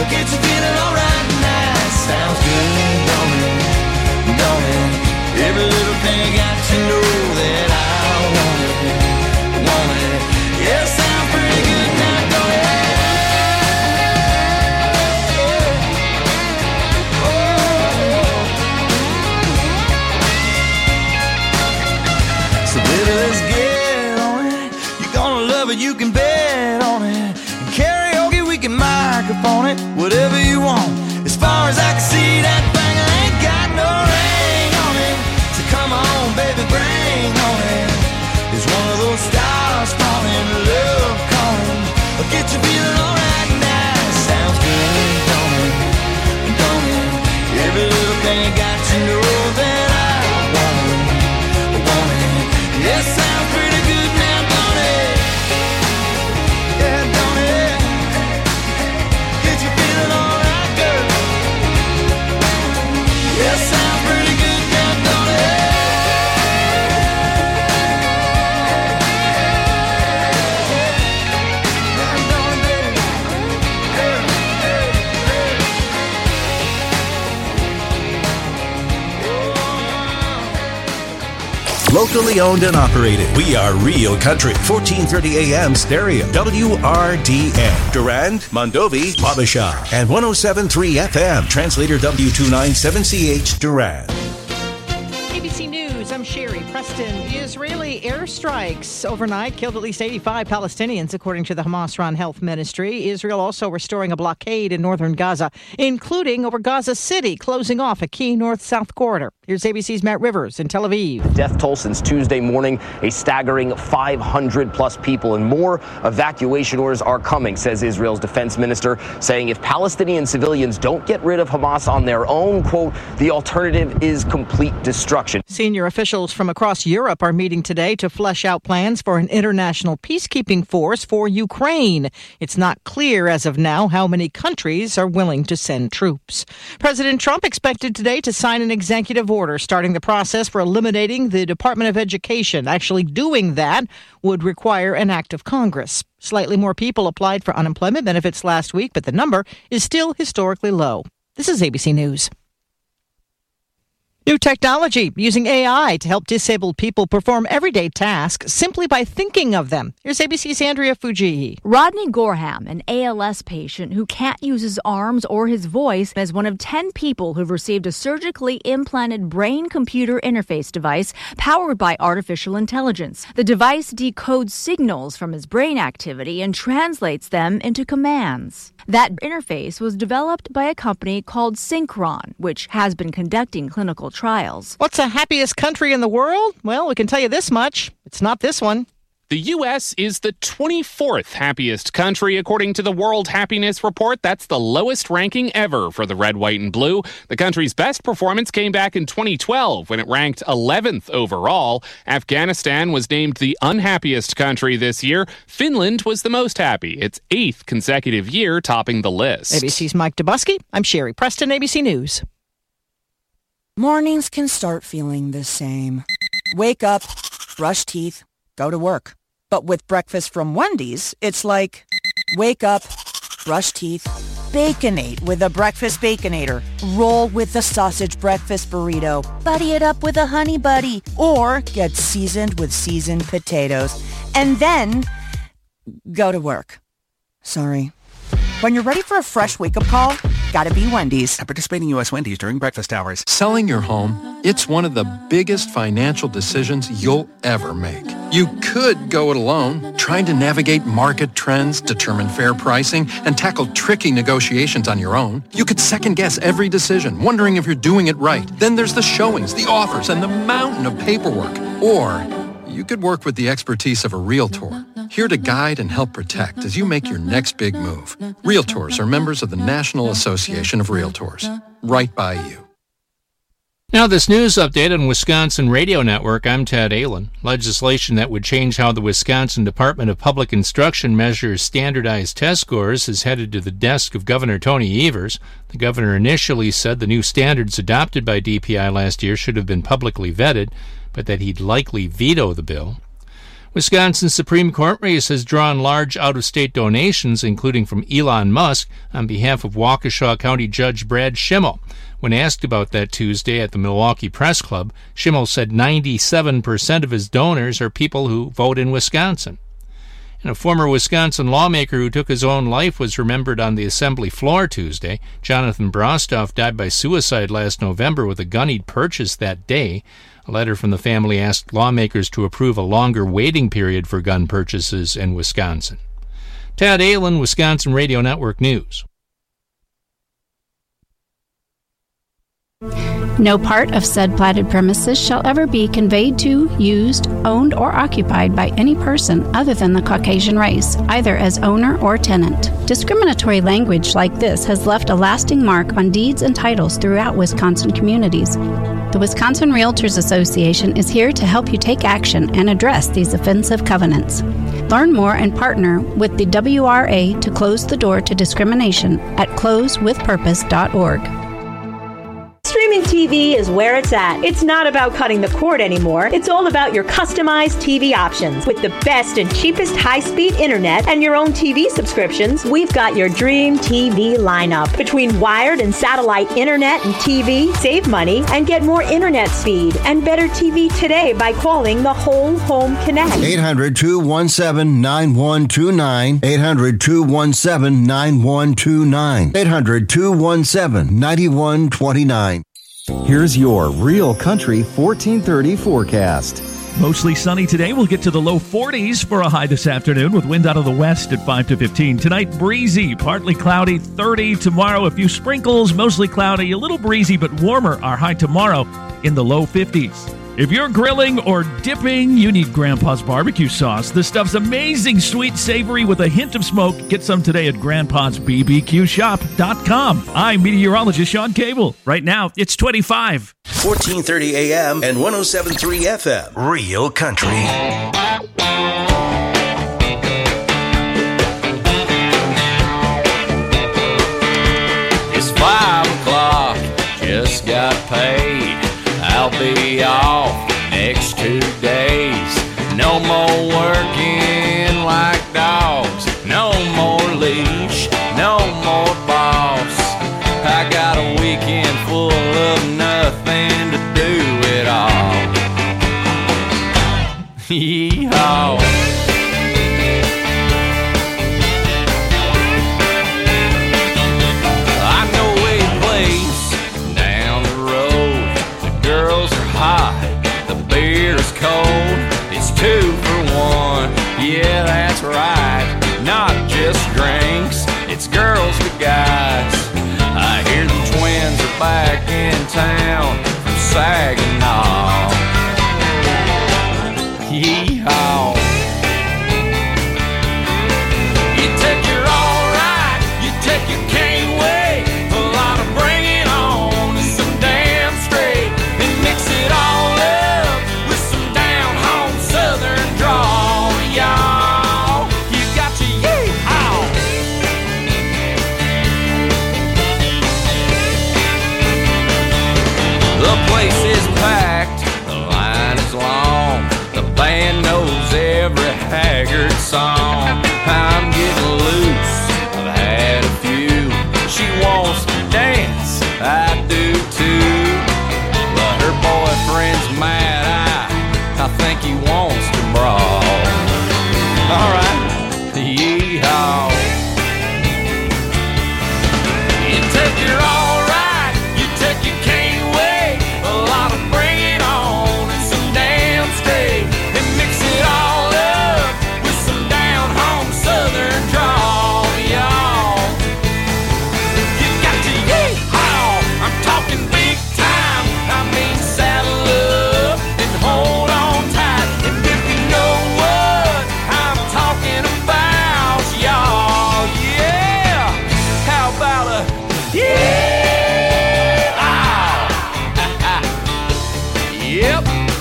Get you feeling alright now. Sounds good, don't it? Don't it? Every little thing got to know that I want it. Want it. Yeah, sounds pretty good now, don't it? So baby, let's get on it. You're gonna love it, you can bet on it. And karaoke, we can microphone it. Whatever you want. As far as I can see, that thing ain't got no ring on it. So come on, baby, bring on it. It's one of those stars falling, love calling. I'll get you feeling alright now. Sounds good, don't it? Don't it? Every little thing got to know that I want it. Want it. Yeah, sounds pretty good now, don't it? Yeah, don't it? Get you feeling alright, girl. Yeah, sounds pretty good now, don't it? Locally owned and operated. We are Real Country. 1430 AM stereo. WRDN. Durand, Mondovi, Wabasha. And 107.3 FM. Translator W297CH Durand. ABC News, I'm Sherry Preston. Israeli airstrikes overnight killed at least 85 Palestinians, according to the Hamas-run health ministry. Israel also restoring a blockade in northern Gaza, including over Gaza City, closing off a key north-south corridor. Here's ABC's Matt Rivers in Tel Aviv. The death toll since Tuesday morning, a staggering 500-plus people, and more evacuation orders are coming, says Israel's defense minister, saying if Palestinian civilians don't get rid of Hamas on their own, quote, the alternative is complete destruction. Senior officials from across Europe are meeting today to flesh out plans for an international peacekeeping force for Ukraine. It's not clear as of now how many countries are willing to send troops. President Trump expected today to sign an executive order starting the process for eliminating the Department of Education. Actually doing that would require an act of Congress. Slightly more people applied for unemployment benefits last week, but the number is still historically low. This is ABC News. New technology using AI to help disabled people perform everyday tasks simply by thinking of them. Here's ABC's Andrea Fujihi. Rodney Gorham, an ALS patient who can't use his arms or his voice, is one of 10 people who've received a surgically implanted brain-computer interface device powered by artificial intelligence. The device decodes signals from his brain activity and translates them into commands. That interface was developed by a company called Synchron, which has been conducting clinical trials. What's the happiest country in the world? Well, we can tell you this much. It's not this one. The U.S. is the 24th happiest country, according to the World Happiness Report. That's the lowest ranking ever for the red, white, and blue. The country's best performance came back in 2012 when it ranked 11th overall. Afghanistan was named the unhappiest country this year. Finland was the most happy, its 8th consecutive year topping the list. ABC's Mike Dubusky. I'm Sherry Preston, ABC News. Mornings can start feeling the same. Wake up, brush teeth, go to work. But with breakfast from Wendy's, it's like, wake up, brush teeth, Baconate with a breakfast Baconator. Roll with the sausage breakfast burrito. Buddy it up with a Honey Buddy. Or get seasoned with seasoned potatoes. And then go to work. Sorry. When you're ready for a fresh wake-up call, gotta be Wendy's. At participating U.S. Wendy's during breakfast hours. Selling your home, it's one of the biggest financial decisions you'll ever make. You could go it alone, trying to navigate market trends, determine fair pricing, and tackle tricky negotiations on your own. You could second-guess every decision, wondering if you're doing it right. Then there's the showings, the offers, and the mountain of paperwork. Or you could work with the expertise of a realtor, here to guide and help protect as you make your next big move. Realtors are members of the National Association of Realtors. Right by you. Now this news update on Wisconsin Radio Network. I'm Ted Allen. Legislation that would change how the Wisconsin Department of Public Instruction measures standardized test scores is headed to the desk of Governor Tony Evers. The governor initially said the new standards adopted by DPI last year should have been publicly vetted, but that he'd likely veto the bill. Wisconsin's Supreme Court race has drawn large out-of-state donations, including from Elon Musk, on behalf of Waukesha County Judge Brad Schimmel. When asked about that Tuesday at the Milwaukee Press Club, Schimmel said 97% of his donors are people who vote in Wisconsin. And a former Wisconsin lawmaker who took his own life was remembered on the assembly floor Tuesday. Jonathan Brostoff died by suicide last November with a gun he'd purchased that day. A letter from the family asked lawmakers to approve a longer waiting period for gun purchases in Wisconsin. Tad Aylin, Wisconsin Radio Network News. No part of said platted premises shall ever be conveyed to, used, owned, or occupied by any person other than the Caucasian race, either as owner or tenant. Discriminatory language like this has left a lasting mark on deeds and titles throughout Wisconsin communities. The Wisconsin Realtors Association is here to help you take action and address these offensive covenants. Learn more and partner with the WRA to close the door to discrimination at closewithpurpose.org. Streaming TV is where it's at. It's not about cutting the cord anymore. It's all about your customized TV options. With the best and cheapest high-speed internet and your own TV subscriptions, we've got your dream TV lineup. Between wired and satellite internet and TV, save money and get more internet speed and better TV today by calling the Whole Home Connect. 800-217-9129. 800-217-9129. 800-217-9129. Here's your Real Country 1430 forecast. Mostly sunny today. We'll get to the low 40s for a high this afternoon with wind out of the west at 5 to 15. Tonight, breezy, partly cloudy, 30. Tomorrow, a few sprinkles, mostly cloudy, a little breezy, but warmer. Our high tomorrow in the low 50s. If you're grilling or dipping, you need Grandpa's barbecue sauce. This stuff's amazing, sweet, savory with a hint of smoke. Get some today at grandpa'sbbqshop.com. I'm meteorologist Sean Cable. Right now, it's 25. 1430 AM and 107.3 FM. Real Country. It's 5 o'clock. Just got paid. I'll be off next 2 days. No more working like dogs. No more leash. No more boss. I got a weekend full of nothing to do at all. Yee-haw. Cold, it's 2 for 1. Yeah, that's right. Not just drinks, it's girls with guys. I hear the twins are back in town from Saginaw. Yee-haw. You take your alright, you take your can't wait. A lot of bring it on and some damn straight and mix it all up. The place is packed, the line is long. The band knows every Haggard song. I'm getting loose, I've had a few. She wants to dance, I do too. But her boyfriend's mad, I think he wants to brawl. Alright, yee-haw. You take your alright, you take your can't wait. A lot of bring it on and some damn straight. And mix it all up with some down home southern drawl, y'all. You got to yee-haw, I'm talking big time. I mean saddle up and hold on tight. And if you know what I'm talking about, y'all, yeah. How about a yeah? Yep.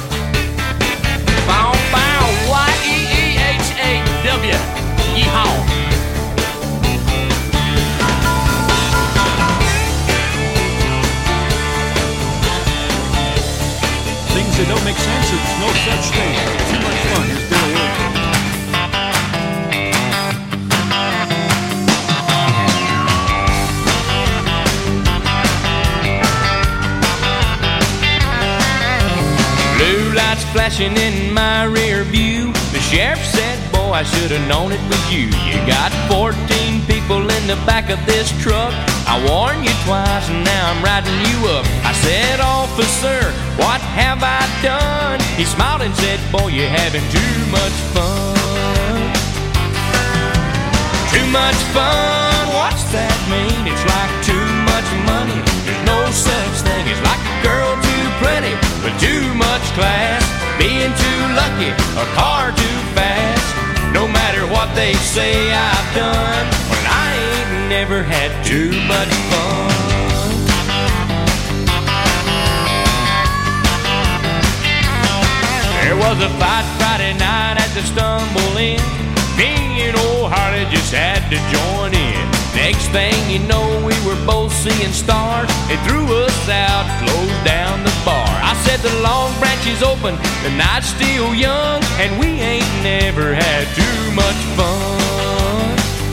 Bow, bow, Y-E-E-H-A-W. Yeehaw. Things that don't make sense, it's no such thing. Too much fun. Here's Bill Wilson. flashing in my rear view. The sheriff said, boy, I should have known it was you. You got 14 people in the back of this truck. I warned you twice and now I'm riding you up. I said, officer, what have I done? He smiled and said, boy, you're having too much fun. Too much fun, what's that mean? It's like too much money. There's no such thing as like a girl too pretty with too much class, being too lucky, a car too fast. No matter what they say I've done, well, I ain't never had too much fun. There was a fight Friday night at the Stumble Inn. Me and old Harley just had to join in. Next thing you know, we were both seeing stars. They threw us out, closed down the bar. I said the Long Branch is open, the night's still young, and we ain't never had too much fun.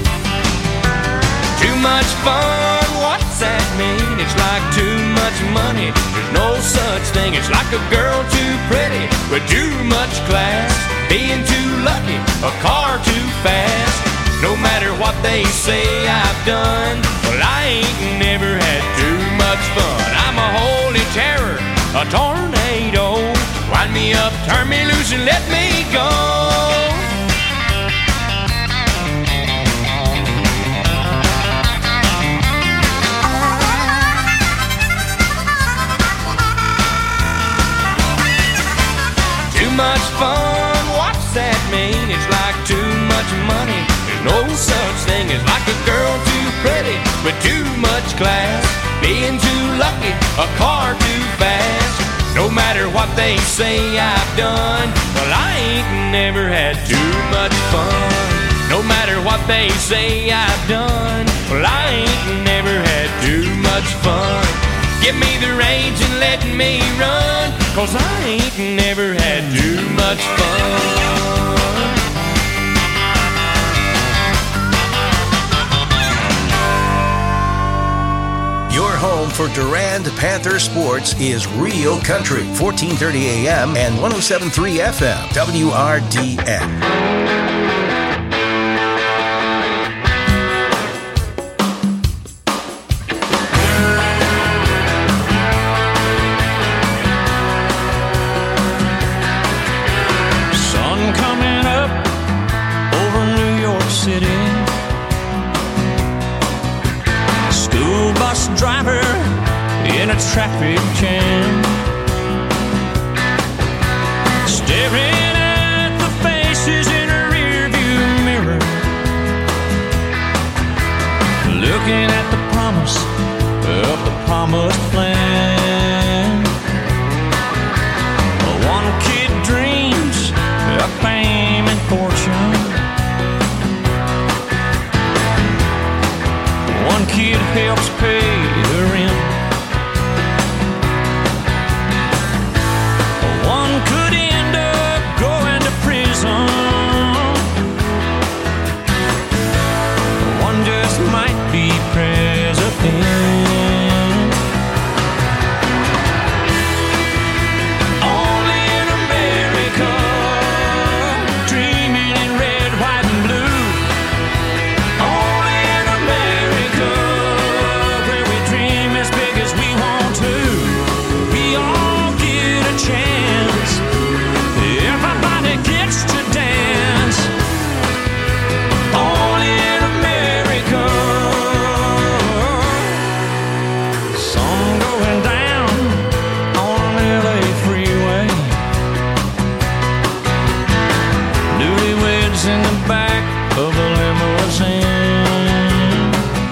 Too much fun, what's that mean? It's like too much money. There's no such thing. It's like a girl too pretty with too much class, being too lucky, a car too fast. No matter what they say I've done, well, I ain't never had too much fun. I'm a holy terror, a tornado. Wind me up, turn me loose, and let me go. Too much fun, what's that mean? It's like too much money. There's no such thing as like a girl too pretty with too much class, being too lucky, a car too fast. No matter what they say I've done, well, I ain't never had too much fun. No matter what they say I've done, well, I ain't never had too much fun. Give me the reins and let me run, 'cause I ain't never had too much fun. Your home for Durand Panther sports is Real Country, 1430 AM and 107.3 FM, WRDN. Driver in a traffic jam, staring at the faces in a rearview mirror, looking at the promise of the promised land. One kid dreams of fame and fortune, one kid helps pay the rent. One could end up going to prison. One just might be president. Only in America, dreaming in red, white, and blue. Only in America, where we dream as big as we want to. We all get a chance. Everybody gets to dance. Only in America. Sun going down on an LA freeway. Newlyweds in the back of a limousine.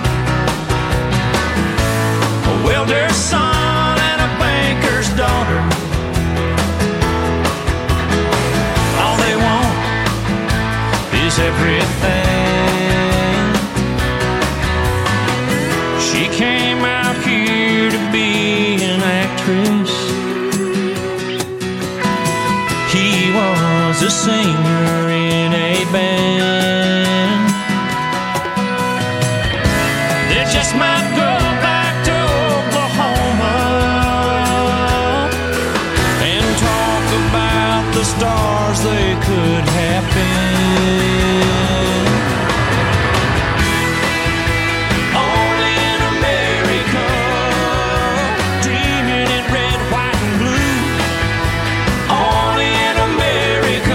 A welder's son and a banker's daughter. All they want is everything. She came out here to be an actress. He was a singer in a band. They just might go back to Oklahoma and talk about stars they could happen. Only in America, dreaming in red, white, and blue. Only in America.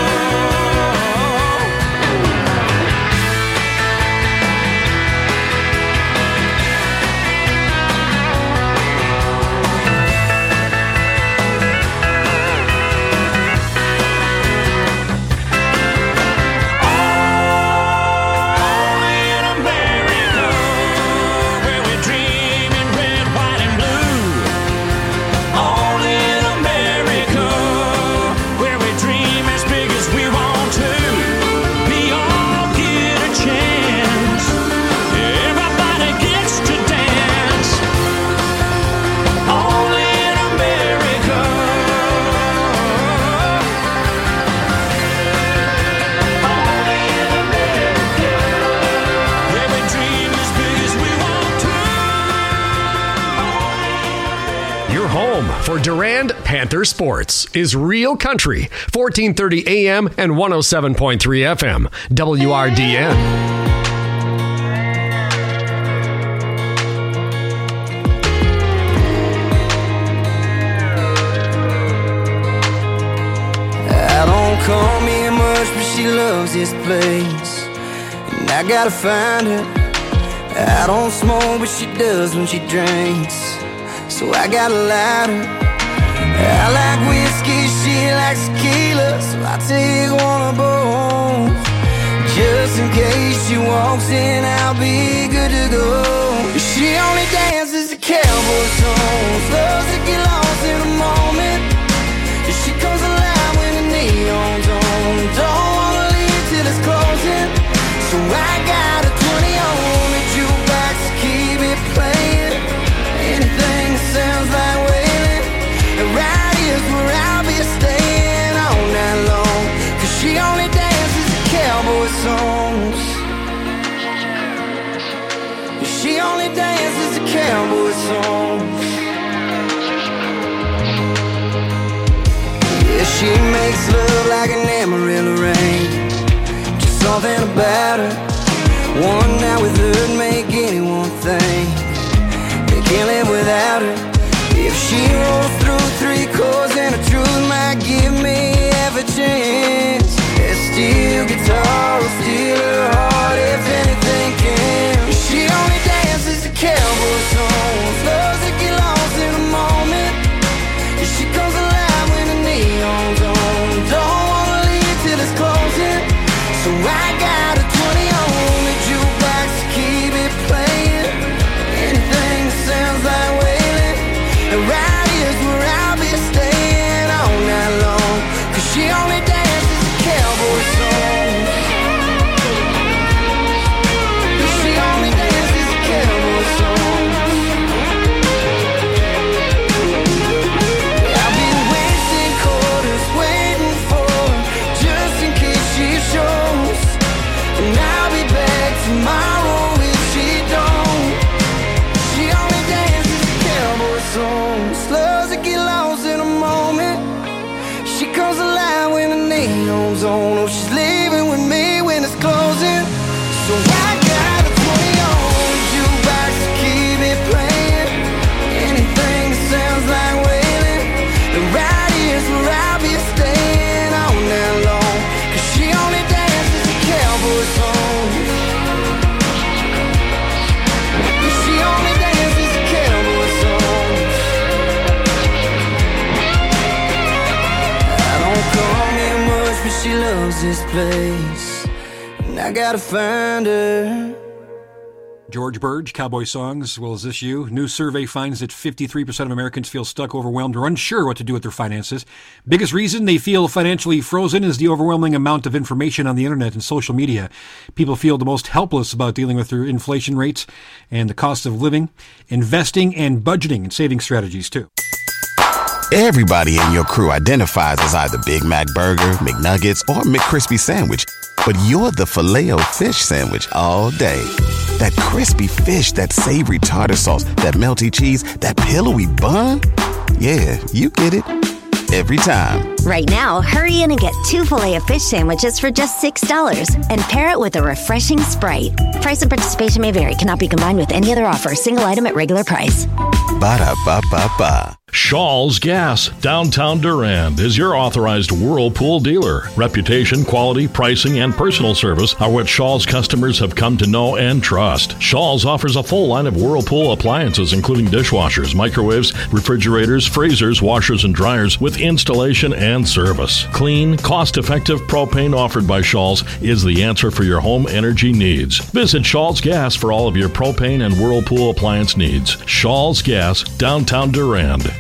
For Durand Panther Sports is Real Country, 1430 AM and 107.3 FM, WRDN. I don't call me much, but she loves this place, and I gotta find her. I don't smoke, but she does when she drinks, so I got a lighter. I like whiskey, she likes tequila, so I take one of both. Just in case she walks in, I'll be good to go. She only dances to cowboy songs, loves to get lost in a moment. She comes alive when the neon's on, don't wanna leave till it's closing. So I got a 20 on the jukebox to keep it playing. Anything that sounds like wailing, right here's where I'll be staying all night long. Cause she only dances to cowboy songs. She only dances to cowboy songs. Yeah, she makes love like an Amarillo rain. Just something about her. One night with her'd make anyone think they can't live without her. If she rolls through 3 chords and the truth might give me half a chance, that steel guitar will steal her heart if anything can. She only dances to cowboy songs, loves to get lost in a moment. She comes alive when the neon's on, don't wanna leave till it's closing. So I got a 20 on the jukebox to keep it playing. Anything that sounds like wailing, and right here's where I'll be staying all night long. Cause she only dances to cowboy songs. She only dances to cowboy songs. I've been wasting quarters waiting for her, just in case she shows. And I'll be back tomorrow if she don't. She only dances to cowboy songs, loves to get lost in a moment. She comes alive when the neon's on. Oh, she's leaving with me when it's closing. So I got a 20 on the jukebox to keep it playing. Anything that sounds like wailing, and right here's where I'll be staying all night long. Cause she only dances to cowboy songs. She only dances to cowboy songs. I don't call me much, but she loves this place, and I gotta find her. George Burge, Cowboy Songs. Well, is this you? New survey finds that 53% of Americans feel stuck, overwhelmed, or unsure what to do with their finances. Biggest reason they feel financially frozen is the overwhelming amount of information on the internet and social media. People feel the most helpless about dealing with their inflation rates and the cost of living, investing, and budgeting and saving strategies, too. Everybody in your crew identifies as either Big Mac Burger, McNuggets, or McCrispy Sandwich. But you're the Filet-O-Fish Sandwich all day. That crispy fish, that savory tartar sauce, that melty cheese, that pillowy bun. Yeah, you get it. every time. Right now, hurry in and get 2 Filet-O-Fish sandwiches for just $6 and pair it with a refreshing Sprite. Price and participation may vary. Cannot be combined with any other offer. Single item at regular price. Ba-da-ba-ba-ba. Shaw's Gas, downtown Durand, is your authorized Whirlpool dealer. Reputation, quality, pricing, and personal service are what Shaw's customers have come to know and trust. Shaw's offers a full line of Whirlpool appliances, including dishwashers, microwaves, refrigerators, freezers, washers, and dryers, with installation and service. Clean, cost-effective propane offered by Shaw's is the answer for your home energy needs. Visit Shaw's Gas for all of your propane and Whirlpool appliance needs. Shaw's Gas, downtown Durand.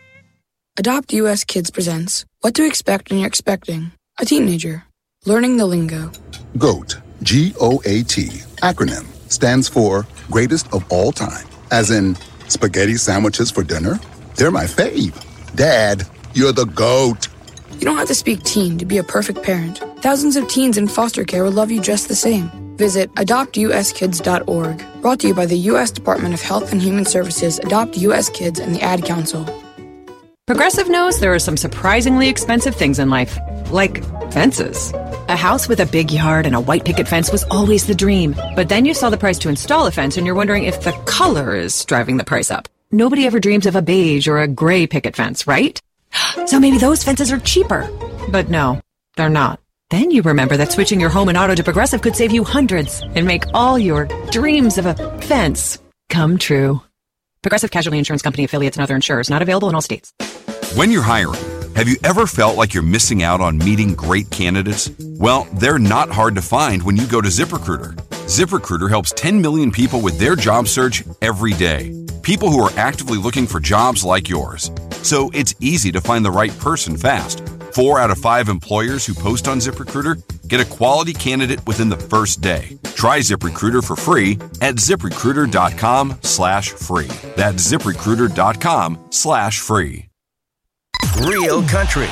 Adopt US Kids presents What to Expect When You're Expecting a Teenager. Learning the lingo. GOAT, G-O-A-T, acronym, stands for Greatest of All Time. As in, spaghetti sandwiches for dinner? They're my fave. Dad, you're the GOAT. You don't have to speak teen to be a perfect parent. Thousands of teens in foster care will love you just the same. Visit adoptuskids.org. Brought to you by the U.S. Department of Health and Human Services, Adopt U.S. Kids, and the Ad Council. Progressive knows there are some surprisingly expensive things in life, like fences. A house with a big yard and a white picket fence was always the dream. But then you saw the price to install a fence and you're wondering if the color is driving the price up. Nobody ever dreams of a beige or a gray picket fence, right? So maybe those fences are cheaper. But no, they're not. Then you remember that switching your home and auto to Progressive could save you hundreds and make all your dreams of a fence come true. Progressive Casualty Insurance Company affiliates and other insurers. Not available in all states. When you're hiring, have you ever felt like you're missing out on meeting great candidates? Well, they're not hard to find when you go to ZipRecruiter. ZipRecruiter helps 10 million people with their job search every day. People who are actively looking for jobs like yours. So it's easy to find the right person fast. 4 out of 5 employers who post on ZipRecruiter get a quality candidate within the first day. Try ZipRecruiter for free at ZipRecruiter.com/free. That's ZipRecruiter.com/free. Real country,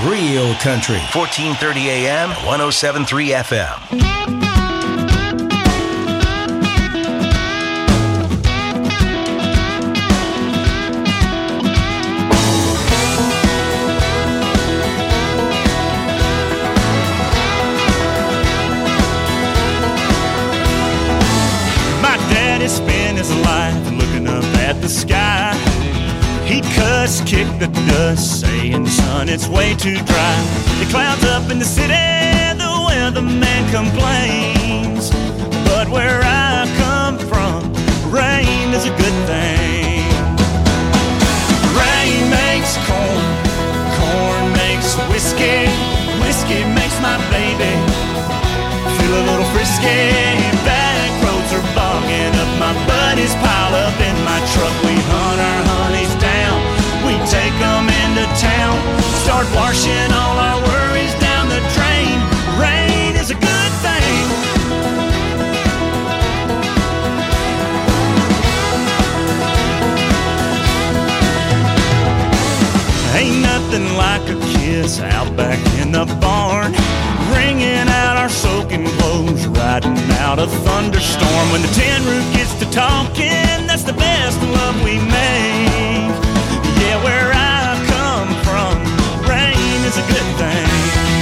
1430 AM, 107.3 FM. Spend his life looking up at the sky. He'd cuss, kick the dust, saying, son, it's way too dry. The clouds up in the city, the weatherman complains. But where I come from, rain is a good thing. Rain makes corn, corn makes whiskey, whiskey makes my baby feel a little frisky. Back roads are bogging up, my buddies pile up in my truck. We hunt our honeys down, we take them into town, start washing all our worries down the drain. Rain is a good thing. Ain't nothing like a kiss out back in the barn, wringing out our soaking clothes, riding out a thunderstorm. When the tin roof gets to talking, that's the best love we make. Yeah, where I come from, rain is a good thing.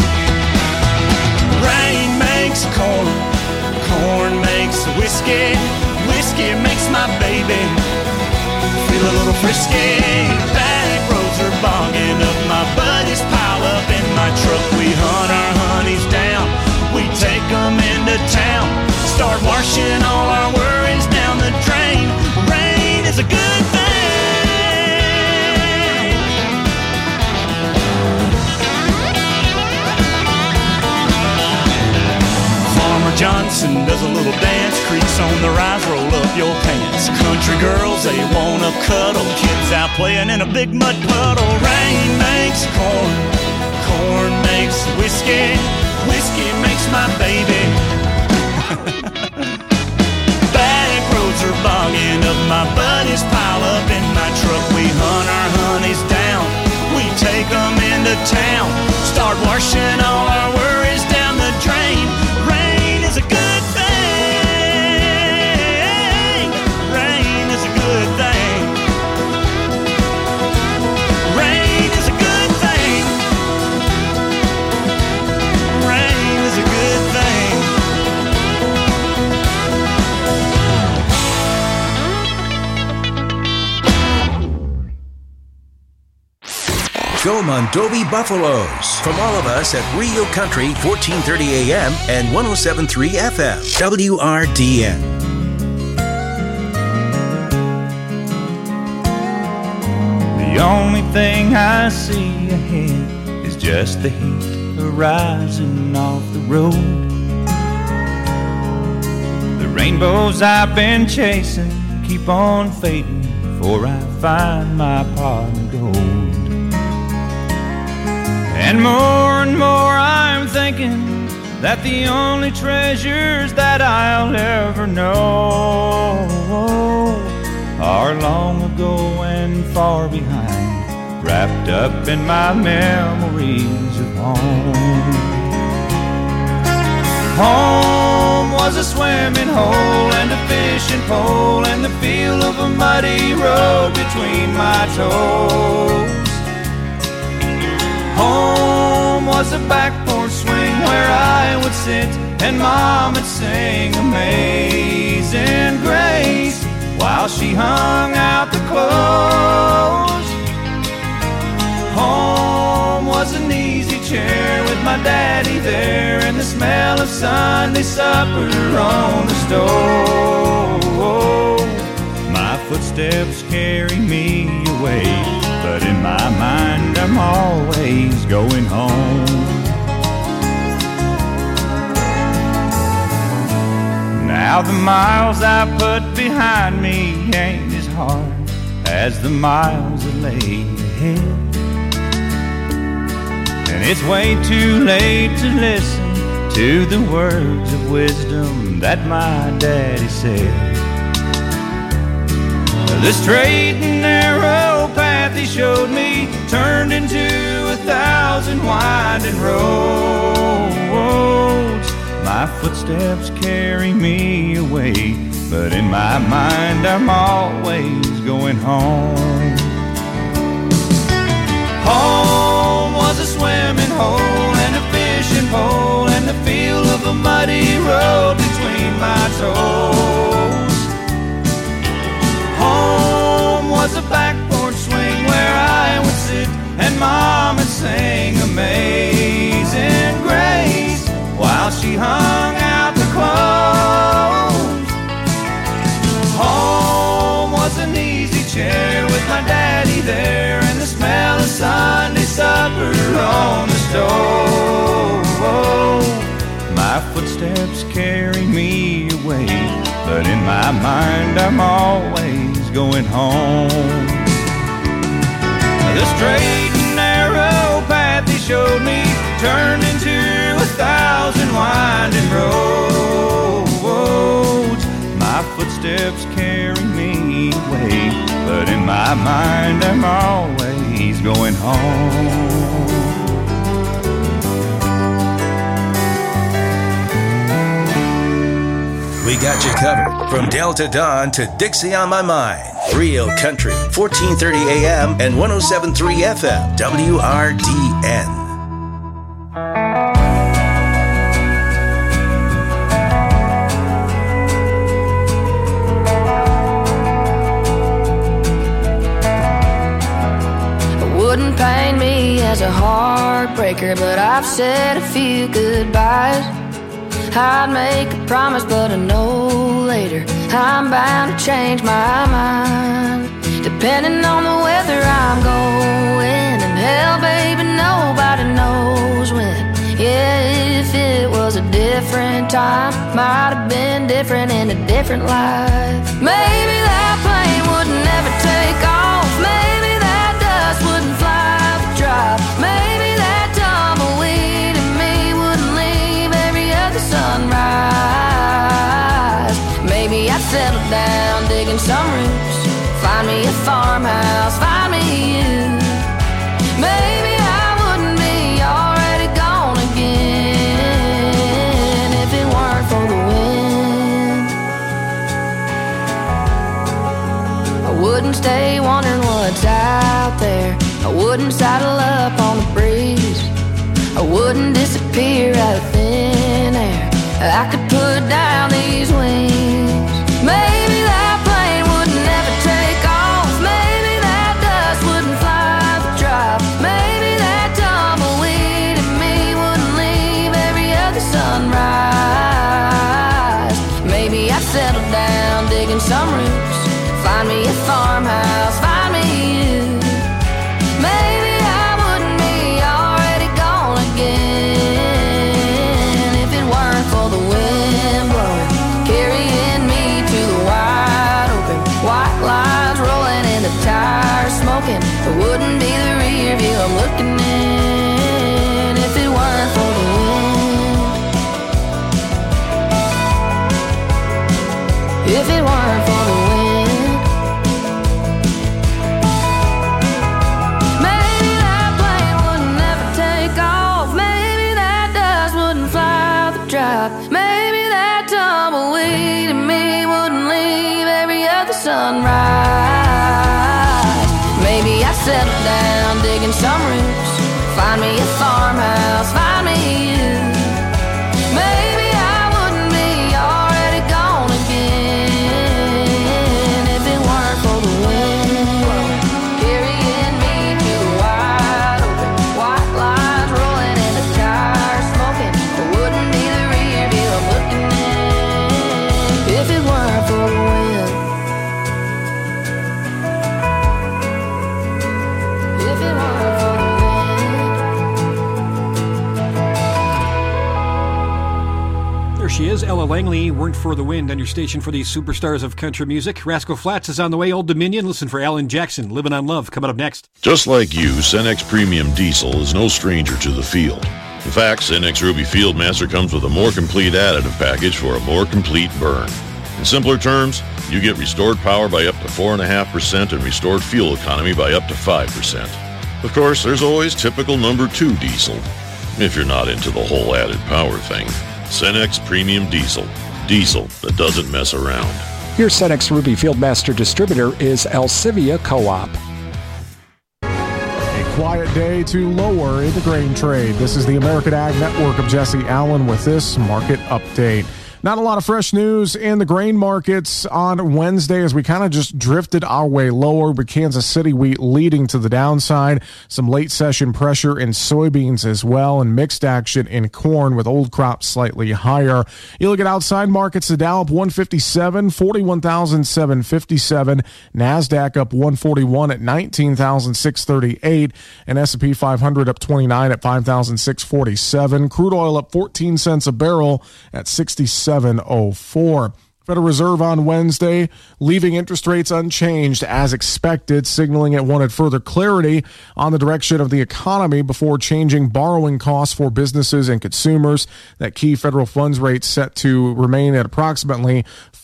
Rain makes corn, corn makes whiskey, whiskey makes my baby feel a little frisky. Back roads are bogging up, my buddies pile up in my truck. We hunt our honeys down, we take them into town, start washing all our worries down the drain. Rain is a good thing. Farmer Johnson does a little dance, creaks on the rise, roll up your pants. Country girls, they wanna cuddle, kids out playing in a big mud puddle. Rain makes corn, corn makes whiskey, whiskey makes my baby. Back roads are bogging up, my buddies pile up in my truck. We hunt our honeys down, we take them into town, start washing all our worries down the drain. Rain is a good thing. Rain is a good thing. Rain is a good thing. Go Mondovi Buffaloes. From all of us at Rio Country, 1430 AM and 107.3 FM. WRDN. The only thing I see ahead is just the heat rising off the road. The rainbows I've been chasing keep on fading before I find my pot of gold. And more I'm thinking that the only treasures that I'll ever know are long ago and far behind, wrapped up in my memories of home. Home was a swimming hole and a fishing pole and the feel of a muddy road between my toes. Home was a back porch swing where I would sit and Mom would sing Amazing Grace while she hung out the clothes. Home was an easy chair with my daddy there and the smell of Sunday supper on the stove. My footsteps carry me away, but in my mind I'm always going home. Now the miles I put behind me ain't as hard as the miles that lay ahead. And it's way too late to listen to the words of wisdom that my daddy said. The straight and narrow path he showed me turned into 1,000 winding roads. My footsteps carry me away, but in my mind I'm always going home. Home was a swimming hole and a fishing pole and the feel of a muddy road between my toes. Home was a back porch swing where I would sit and Mom would sing Amazing Grace while she hung out the clothes. Home was an easy chair with my daddy there and the smell of Sunday supper on the stove. My footsteps carry me away, but in my mind I'm always going home. The straight and narrow path he showed me turned into 1,000 winding roads. My footsteps carry me away, but in my mind I'm always going home. We got you covered from Delta Dawn to Dixie on My Mind. Real Country, 1430 AM and 107.3 FM, WRDN. Wouldn't pain me as a heartbreaker, but I've said a few goodbyes. I'd make a promise, but I know later I'm bound to change my mind. Depending on the weather I'm going, and hell, baby, nobody knows when. Yeah, if it was a different time, might have been different in a different life. Maybe that plane would never take off. Maybe that dust wouldn't fly the drop. Maybe that tumbleweed in me wouldn't leave every other sunrise. Maybe I'd settle down digging some roots, find me a farmhouse, find me you. Maybe I wouldn't be already gone again if it weren't for the wind. I wouldn't stay wondering what's out there. I wouldn't saddle up on the breeze. I wouldn't disappear out of thin air. I could put down these wings. Maybe that plane would never take off. Maybe that dust wouldn't fly the drop. Maybe Find me a farmhouse, find me you. Maybe I wouldn't be already gone again if it weren't for the wind blowing, carrying me to the wide open. White lines rolling and the tires smoking. It wouldn't be the rear view I'm looking in if it weren't for the wind. If it weren't for the wind. Maybe that plane wouldn't never take off. Maybe that dust wouldn't fly the drive. Maybe that tumbleweed in me wouldn't leave every other sunrise. Maybe I settle down digging some roots. Find me a farmhouse, find me you. Maybe I wouldn't be already gone again if it weren't for the wind carrying me to the wide open. White lines rolling and the tires smoking. It wouldn't be the rear view I'm looking in if it weren't for the wind. If it weren't for the wind. There she is, Ella Langley, Weren't for the Wind, on your station for these superstars of country music. Rascal Flatts is on the way, Old Dominion. Listen for Alan Jackson, Living on Love, coming up next. Just like you, Cenex Premium Diesel is no stranger to the field. In fact, Cenex Ruby Fieldmaster comes with a more complete additive package for a more complete burn. In simpler terms, you get restored power by up to 4.5% and restored fuel economy by up to 5%. Of course, there's always typical number 2 diesel, if you're not into the whole added power thing. Cenex Premium Diesel. Diesel that doesn't mess around. Your Cenex Ruby Fieldmaster distributor is Alcivia Co-op. A quiet day to lower in the grain trade. This is the American Ag Network of Jesse Allen with this market update. Not a lot of fresh news in the grain markets on Wednesday as we kind of just drifted our way lower with Kansas City wheat leading to the downside. Some late session pressure in soybeans as well, and mixed action in corn with old crops slightly higher. You look at outside markets, the Dow up 157, 41,757. NASDAQ up 141 at 19,638. And S&P 500 up 29 at 5,647. Crude oil up 14 cents a barrel at 67.04. Federal Reserve on Wednesday leaving interest rates unchanged as expected, signaling it wanted further clarity on the direction of the economy before changing borrowing costs for businesses and consumers. That key federal funds rate set to remain at approximately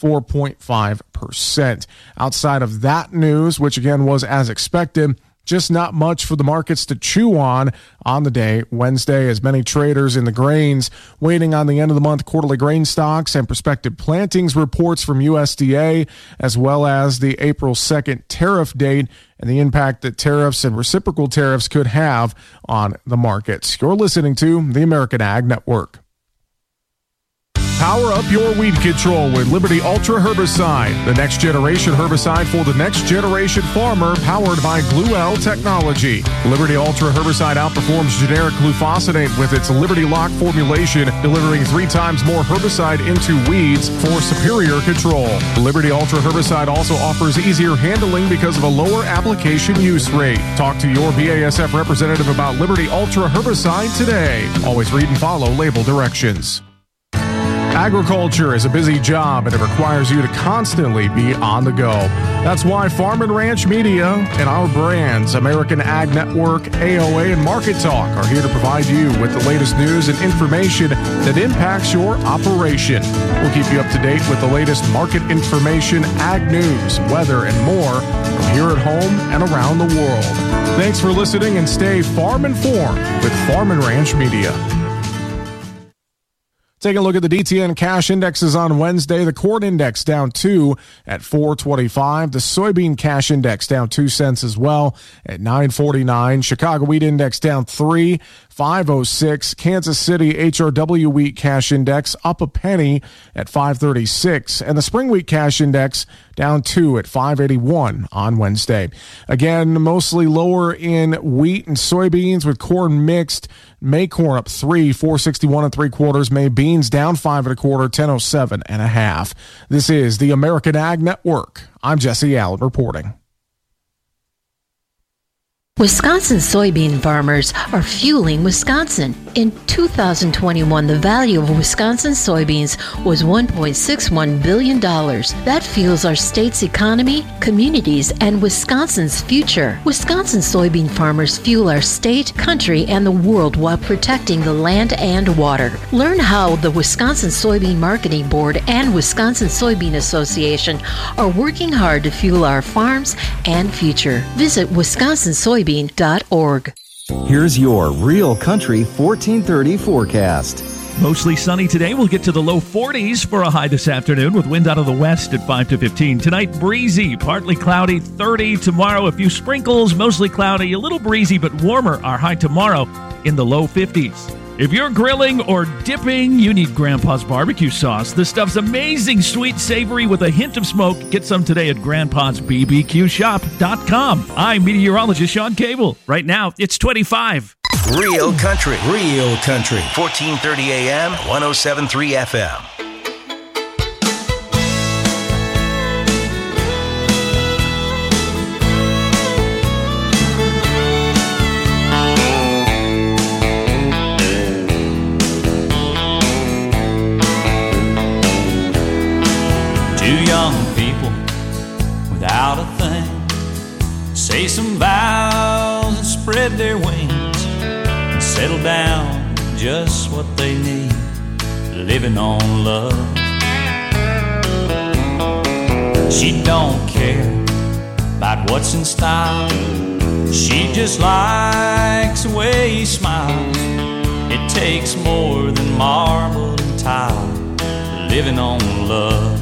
4.5%. Outside of that news, which again was as expected, just not much for the markets to chew on the day Wednesday, as many traders in the grains waiting on the end of the month quarterly grain stocks and prospective plantings reports from USDA, as well as the April 2nd tariff date and the impact that tariffs and reciprocal tariffs could have on the markets. You're listening to the American Ag Network. Power up your weed control with Liberty Ultra Herbicide, the next generation herbicide for the next generation farmer, powered by Gluel technology. Liberty Ultra Herbicide outperforms generic glufosinate with its Liberty Lock formulation, delivering 3 times more herbicide into weeds for superior control. Liberty Ultra Herbicide also offers easier handling because of a lower application use rate. Talk to your BASF representative about Liberty Ultra Herbicide today. Always read and follow label directions. Agriculture is a busy job, and it requires you to constantly be on the go. That's why Farm and Ranch Media and our brands, American Ag Network, AOA, and Market Talk, are here to provide you with the latest news and information that impacts your operation. We'll keep you up to date with the latest market information, ag news, weather, and more from here at home and around the world. Thanks for listening, and stay farm informed with Farm and Ranch Media. Taking a look at the DTN cash indexes on Wednesday. The corn index down 2 at 425. The soybean cash index down 2 cents as well at 949. Chicago wheat index down 3, 506. Kansas City HRW wheat cash index up a penny at 536. And the spring wheat cash index down 2 at 581 on Wednesday. Again, mostly lower in wheat and soybeans with corn mixed. May corn up 3, 461 3/4. May beans down 5 1/4, 1007 1/2. This is the American Ag Network. I'm Jesse Allen reporting. Wisconsin soybean farmers are fueling Wisconsin. In 2021, the value of Wisconsin soybeans was $1.61 billion. That fuels our state's economy, communities, and Wisconsin's future. Wisconsin soybean farmers fuel our state, country, and the world while protecting the land and water. Learn how the Wisconsin Soybean Marketing Board and Wisconsin Soybean Association are working hard to fuel our farms and future. Visit wisconsinsoybean.org. Here's your Real Country 1430 forecast. Mostly sunny today. We'll get to the low 40s for a high this afternoon with wind out of the west at 5 to 15. Tonight, breezy, partly cloudy, 30. Tomorrow, a few sprinkles, mostly cloudy, a little breezy, but warmer. Our high tomorrow in the low 50s. If you're grilling or dipping, you need Grandpa's barbecue sauce. This stuff's amazing, sweet, savory with a hint of smoke. Get some today at grandpa'sbbqshop.com. I'm meteorologist Sean Cable. Right now, it's 25. Real Country. Real Country. 1430 AM, 107.3 FM. Two young people without a thing say some vows and spread their wings and settle down just what they need, living on love. She don't care about what's in style, she just likes the way he smiles. It takes more than marble and tile, living on love.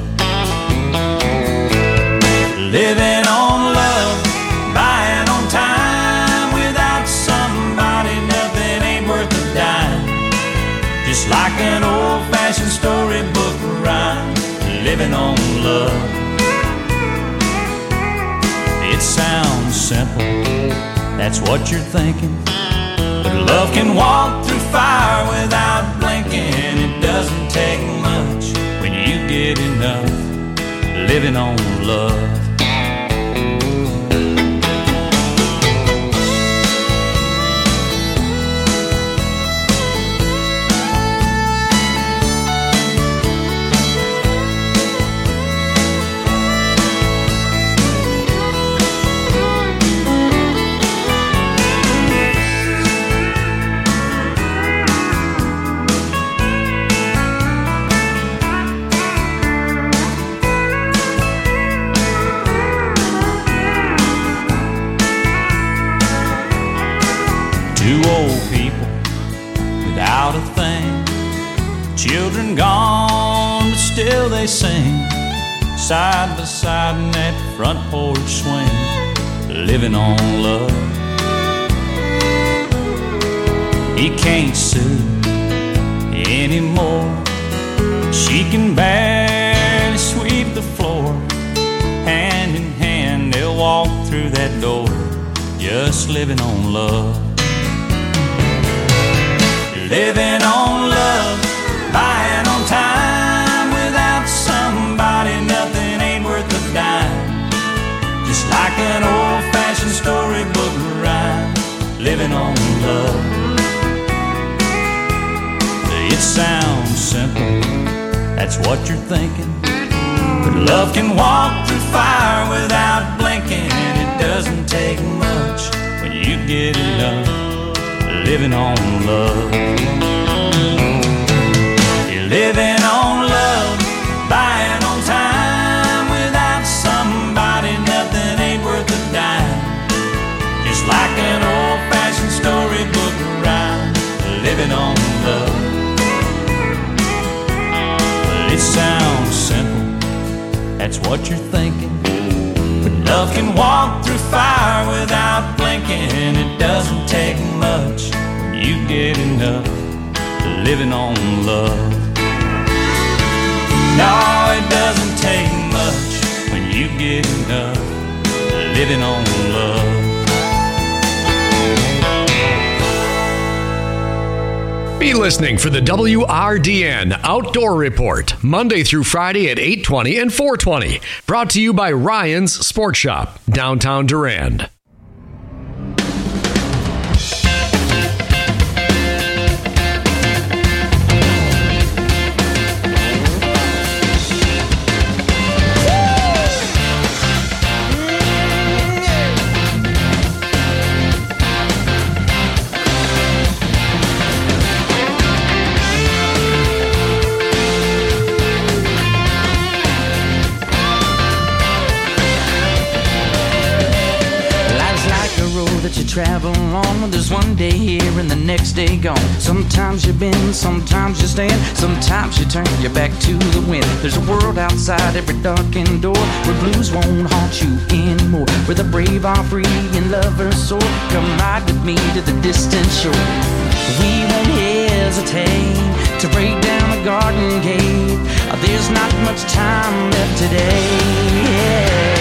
Living on love, buying on time. Without somebody, nothing ain't worth a dime. Just like an old-fashioned storybook rhyme, living on love. It sounds simple, that's what you're thinking, but love can walk through fire without blinking. It doesn't take much when you get enough, living on love. Two old people without a thing, children gone, but still they sing, side by side in that front porch swing, living on love. He can't sue anymore, she can barely sweep the floor. Hand in hand they'll walk through that door, just living on love. Living on love, buying on time. Without somebody, nothing ain't worth a dime. Just like an old-fashioned storybook rhyme, living on love. It sounds simple, that's what you're thinking, but love can walk through fire without blinking. It doesn't take much when you get enough, living on love. You're living on love, buying on time. Without somebody, nothing ain't worth a dime. Just like an old-fashioned storybook rhyme, living on love. Well, it sounds simple, that's what you're thinking, but love can walk through fire without blinking. It doesn't take much when you get enough, living on love. No, it doesn't take much when you living on love. Be listening for the WRDN Outdoor Report, Monday through Friday at 8:20 and 4:20. Brought to you by Ryan's Sport Shop, downtown Durand. Travel on, there's one day here and the next day gone. Sometimes you bend, sometimes you stand, sometimes you turn your back to the wind. There's a world outside every darkened door where blues won't haunt you anymore, where the brave are free and lovers soar. Come ride with me to the distant shore. We won't hesitate to break down a garden gate. There's not much time left today.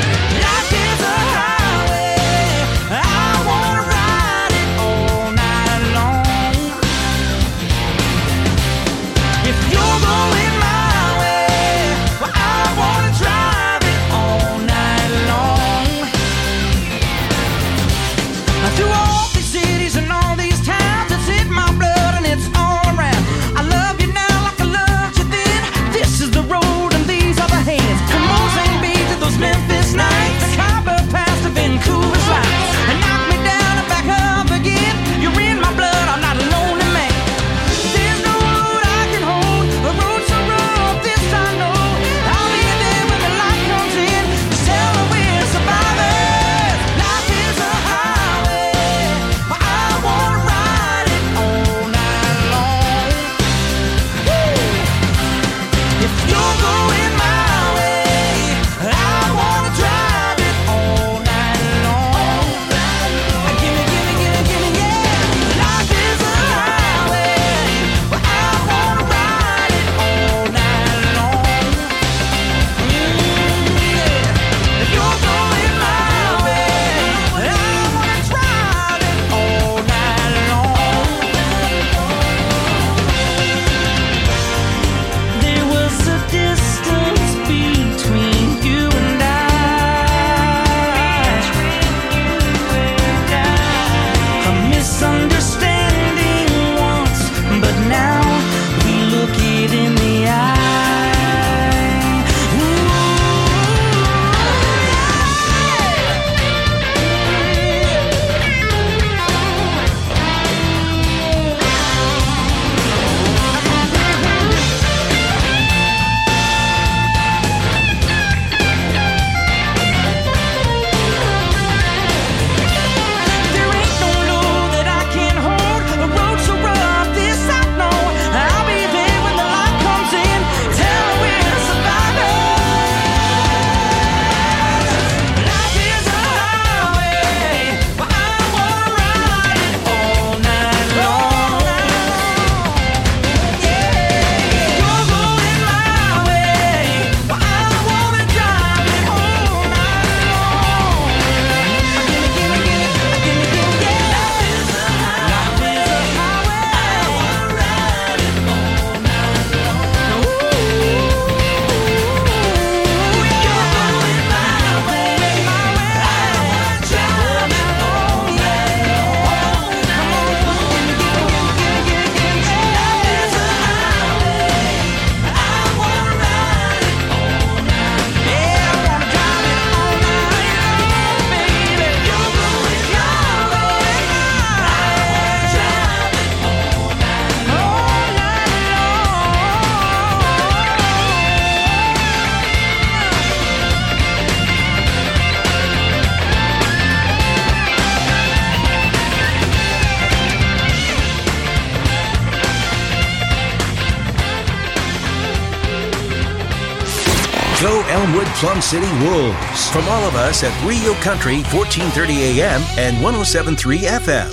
Go Elmwood Plum City Wolves. From all of us at Rio Country, 1430 AM and 107.3 FM.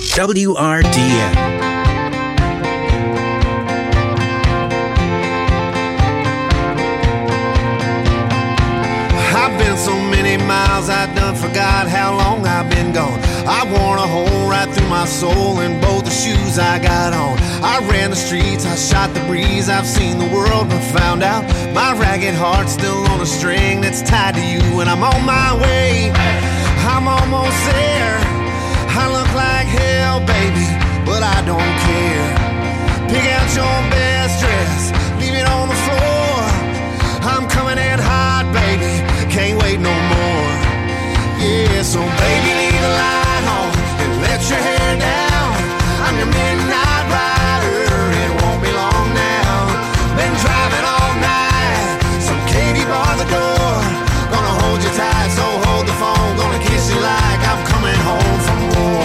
WRDN. I've been so many miles miles, I done forgot how long I've been gone. I worn a hole right through my soul in both the shoes I got on. I ran the streets, I shot the breeze, I've seen the world but found out my ragged heart's still on a string that's tied to you, and I'm on my way. I'm almost there. I look like hell, baby, but I don't care. Pick out your best dress, leave it on the floor. I'm coming in hot, baby, can't wait no more. Yeah, so baby, leave the light on and let your hair down. I'm your midnight rider, it won't be long now. Been driving all night, so Katie bar the door. Gonna hold you tight, so hold the phone. Gonna kiss you like I'm coming home from war.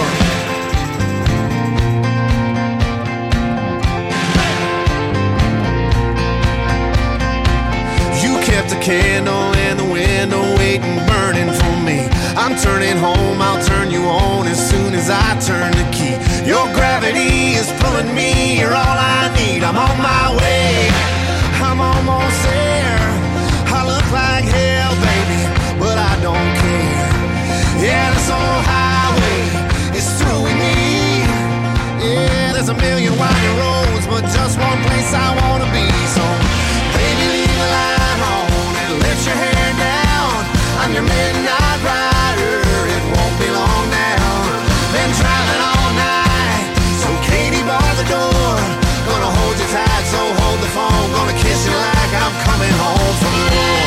You kept a candle in the window, waiting, burning for me. I'm turning home, I'll turn you on as soon as I turn the key. Your gravity is pulling me, you're all I need. I'm on my way, I'm almost there. I look like hell, baby, but I don't care. Yeah, this old highway is through with me. Yeah, there's a million winding roads, but just one place I wanna be. So, baby, leave the light on and let your hair down. I'm your midnight rider, it won't be long now. Been driving all night, so Katie bar the door. Gonna hold you tight, so hold the phone. Gonna kiss you like I'm coming home from war.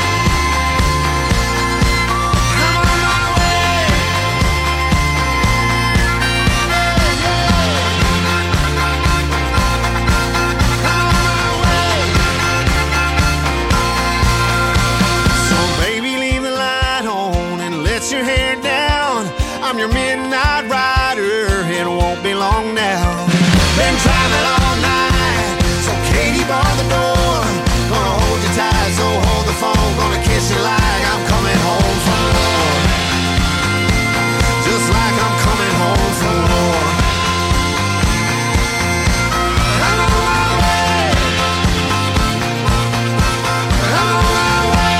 Your hair down, I'm your midnight rider, it won't be long now. Been driving all night, so Katie bar the door. Gonna hold you tight, so hold the phone. Gonna kiss you like I'm coming home from war. Just like I'm coming home from war. I'm on my way. I'm on my way.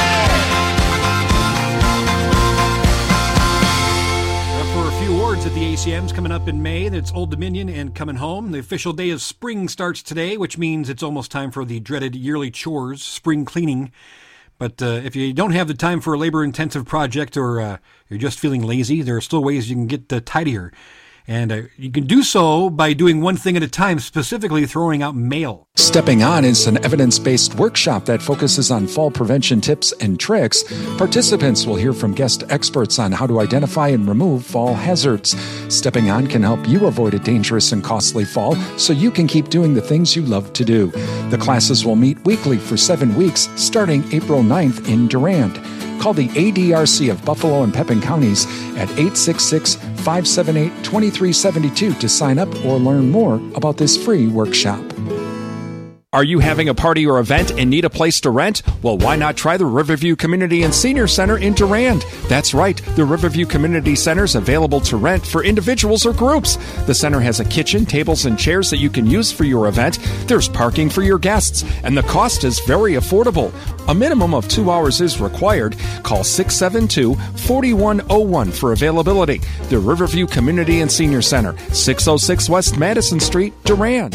At the ACM's coming up in May. That's Old Dominion and Coming Home. The official day of spring starts today, which means it's almost time for the dreaded yearly chores, spring cleaning. But if you don't have the time for a labor-intensive project, or you're just feeling lazy, there are still ways you can get tidier. And you can do so by doing one thing at a time, specifically throwing out mail. Stepping On is an evidence-based workshop that focuses on fall prevention tips and tricks. Participants will hear from guest experts on how to identify and remove fall hazards. Stepping On can help you avoid a dangerous and costly fall so you can keep doing the things you love to do. The classes will meet weekly for 7 weeks, starting April 9th in Durand. Call the ADRC of Buffalo and Pepin counties at 866-578-2372 to sign up or learn more about this free workshop. Are you having a party or event and need a place to rent? Well, why not try the Riverview Community and Senior Center in Durand? That's right, the Riverview Community Center is available to rent for individuals or groups. The center has a kitchen, tables, and chairs that you can use for your event. There's parking for your guests, and the cost is very affordable. A minimum of 2 hours is required. Call 672-4101 for availability. The Riverview Community and Senior Center, 606 West Madison Street, Durand.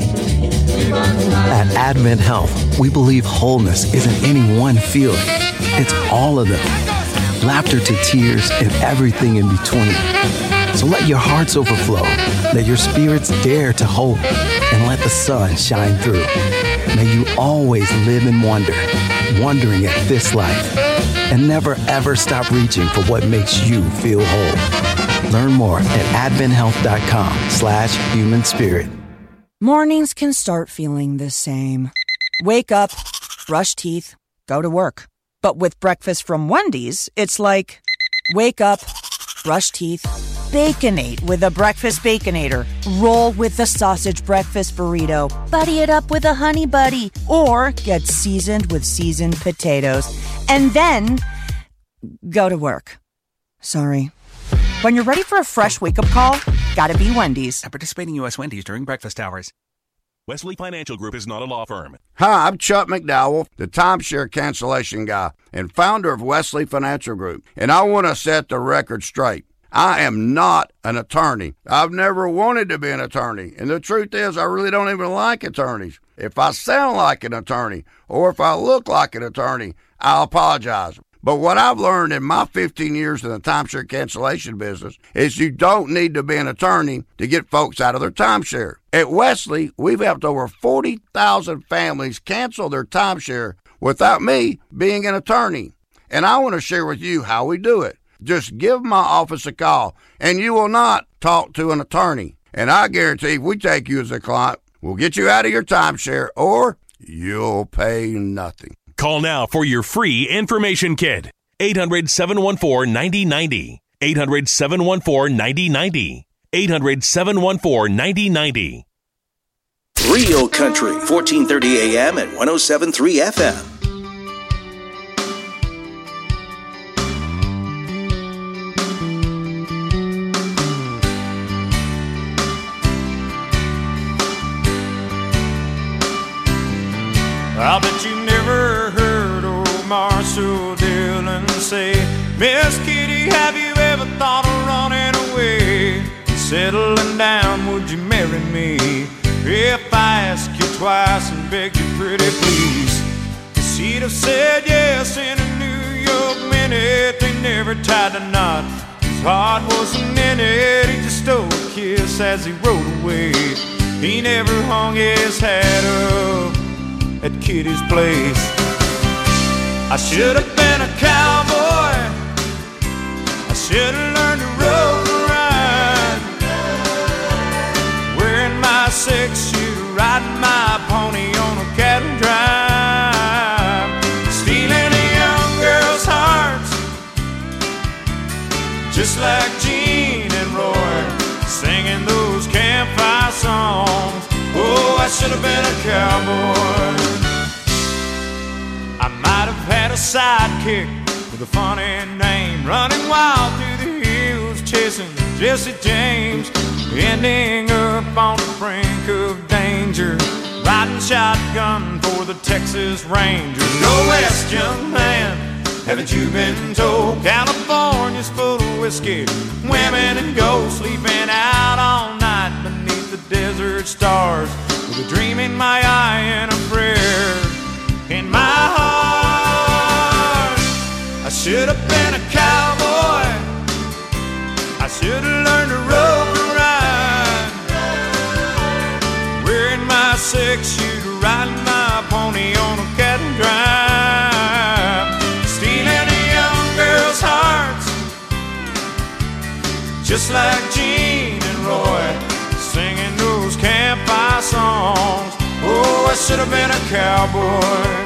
At Advent Health, we believe wholeness isn't any one feeling. It's all of them. Laughter to tears and everything in between. So let your hearts overflow. Let your spirits dare to hope. And let the sun shine through. May you always live in wonder, wondering at this life. And never ever stop reaching for what makes you feel whole. Learn more at adventhealth.com/human spirit. Mornings can start feeling the same. Wake up, brush teeth, go to work. But with breakfast from Wendy's, it's like, wake up, brush teeth, Baconate with a breakfast Baconator. Roll with the sausage breakfast burrito. Buddy it up with a honey buddy. Or get seasoned with seasoned potatoes. And then go to work. Sorry. When you're ready for a fresh wake-up call, gotta be Wendy's. At participating U.S. Wendy's during breakfast hours. Wesley Financial Group is not a law firm. Hi, I'm Chuck McDowell, the timeshare cancellation guy and founder of Wesley Financial Group, and I want to set the record straight. I am not an attorney. I've never wanted to be an attorney, and the truth is I really don't even like attorneys. If I sound like an attorney or if I look like an attorney, I'll apologize. But what I've learned in my 15 years in the timeshare cancellation business is you don't need to be an attorney to get folks out of their timeshare. At Wesley, we've helped over 40,000 families cancel their timeshare without me being an attorney. And I want to share with you how we do it. Just give my office a call, and you will not talk to an attorney. And I guarantee if we take you as a client, we'll get you out of your timeshare, or you'll pay nothing. Call now for your free information kit. 800-714-9090. 800-714-9090. 800-714-9090. Real Country, 1430 AM and 107.3 FM. I bet you never heard old Marshall Dillon say, Miss Kitty, have you ever thought of running away? Settling down, would you marry me? If I asked you twice and begged you pretty please, she'd have said yes in a New York minute. They never tied a knot, his heart wasn't in it. He just stole a kiss as he rode away. He never hung his hat up at Kitty's place. I should have been a cowboy, I should have learned to rope and ride, wearing my 6-shooter, riding my pony on a cattle drive, stealing a young girl's hearts, just like Gene and Roy, singing those campfire songs. Oh, I should have been a cowboy. I might have had a sidekick with a funny name, running wild through the hills, chasing Jesse James, ending up on the brink of danger, riding shotgun for the Texas Rangers. Go west, young man, haven't you been told? California's full of whiskey, women and gold, sleeping out all night beneath the desert stars, with a dream in my eye and a prayer in my heart. I should have been a cowboy, I should have learned to rope and ride, wearing my 6-shooter, riding my pony on a cattle drive, stealing a young girl's hearts, just like Gene and Roy, singing those campfire songs. Oh, I should have been a cowboy.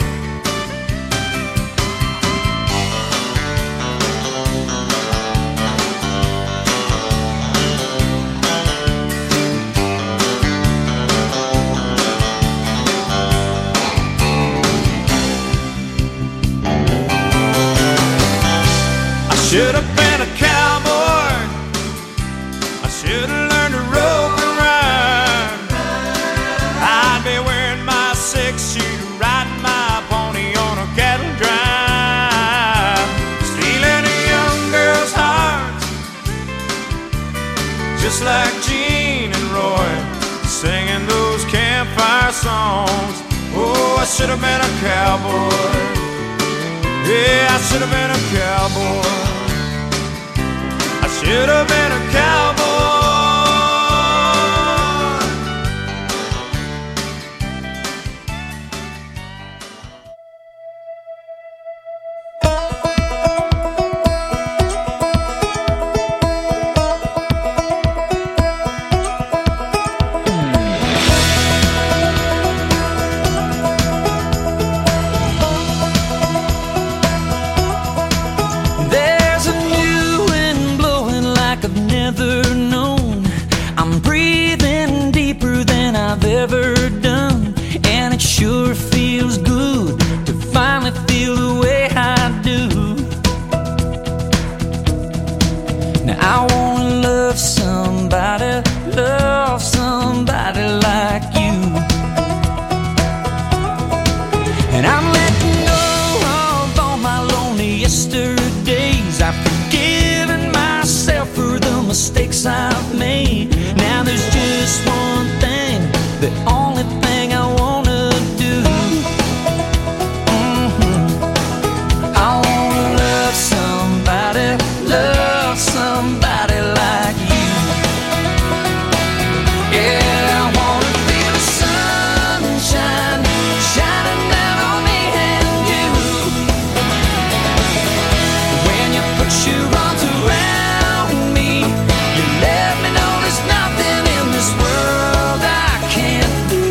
I should have been a cowboy, I should have learned to rope and ride, I'd be wearing my 6-shooter, riding my pony on a cattle drive, stealing a young girl's heart, just like Gene and Roy, singing those campfire songs. Oh, I should have been a cowboy. Yeah, I should have been a cowboy. I should have been a cowboy. There's a new wind blowing like I've never choice I've made. Now there's just one thing, the only thing I wanna do. I wanna love somebody like you. Yeah, I wanna feel the sunshine shining down on me and you. When you put your arms around me, you let me know there's nothing in this world I can't do.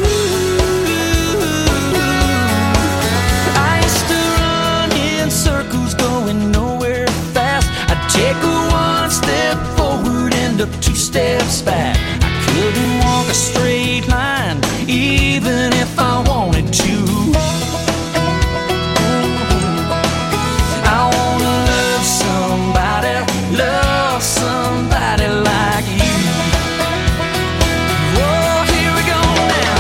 I used to run in circles going nowhere fast. I'd take one step forward and a 2 steps back. I couldn't walk a straight line even if I wanted to. I wanna love somebody like you. Whoa, here we go now.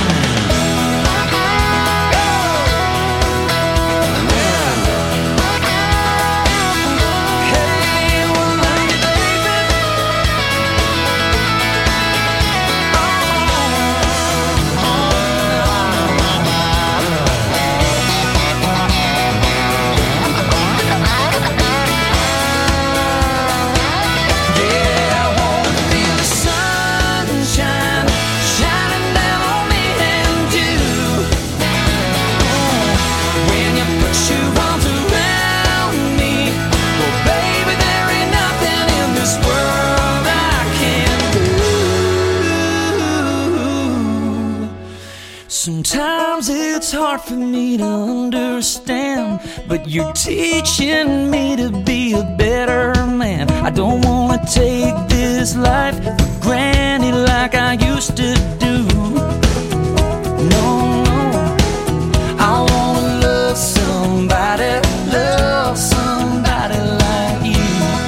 Hey, well, love you, baby. Yeah, I wanna feel the sunshine shining down on me and you. When you put your arms around me, well, baby, there ain't nothing in this world I can't do. Sometimes it's hard for me to understand, but you're teaching me to be a better man. I don't wanna take this life for granted like I used to do. No, no, I wanna love somebody like you.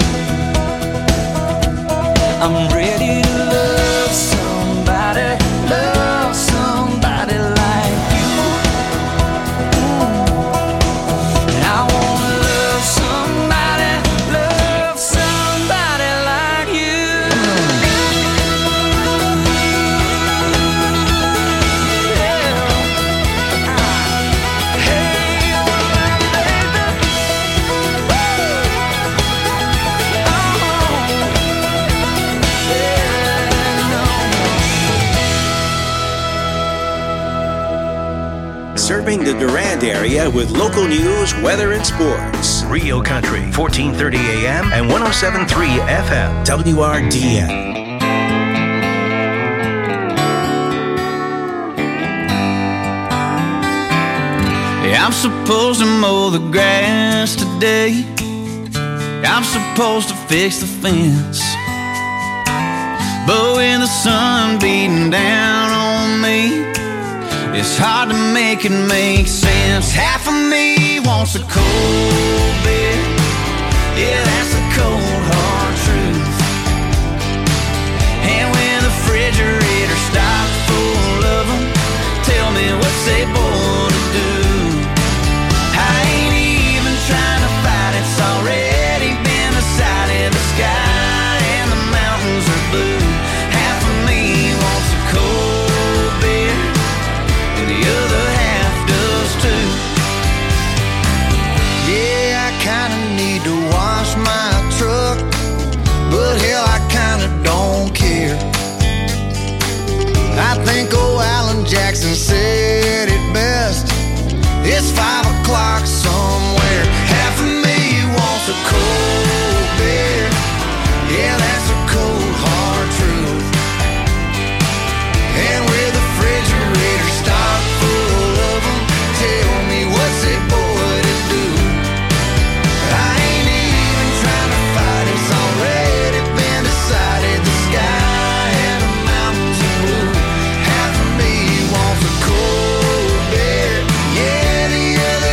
I'm ready to love somebody like you. And I wanna love somebody like you. Serving the Durand area with local news, weather, and sports. Rio Country, 1430 AM and 107.3 FM. WRDN. I'm supposed to mow the grass today. I'm supposed to fix the fence. But when the sun beating down on me, it's hard to make it make sense. Half of me wants a cold beer. Yeah, that's the cold hard truth. And when the refrigerator stops full of them, tell me what's they born to do. I ain't even trying to fight, it's already been decided. The sky and the mountains are blue. Half of me wants a cold beer, and the other half does too. Yeah, I kinda need to wash my truck, but hell, I kinda don't care. I think old Alan Jackson said it best. It's 5 o'clock somewhere. Half of me wants a cold beer. Yeah, that's a cold hard truth. And with the refrigerator stocked full of them, tell me what's it boy to do. I ain't even trying to fight, it's already been decided. The sky and the mountains are blue. Half of me wants a cold beer. Yeah, the other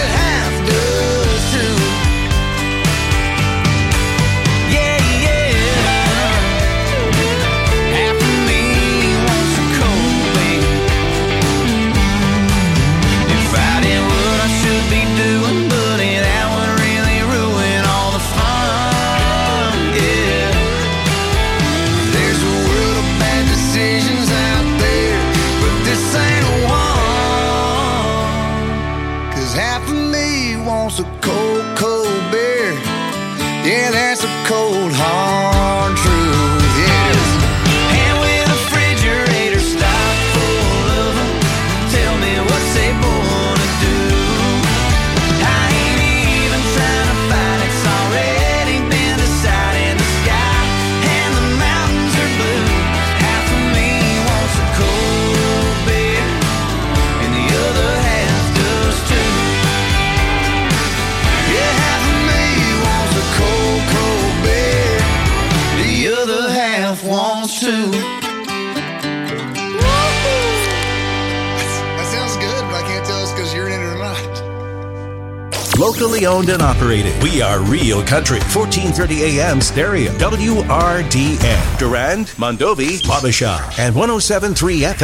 wants a cold, cold beer. Yeah, that's a cold, hard truth. Yeah, it is. And with a refrigerator stock full of them, tell me what's they gonna do. I ain't even trying to fight, it's already been decided. The sky and the mountains are blue. Half of me wants a cold beer, and the other half does too. Yeah, half of me wants a cold, cold beer. The other half wants to. That sounds good, but I can't tell it's because you're in it or not. Locally owned and operated. We are Real Country. 1430 AM stereo. WRDN. Durand, Mondovi, Wabasha. And 107.3 FM.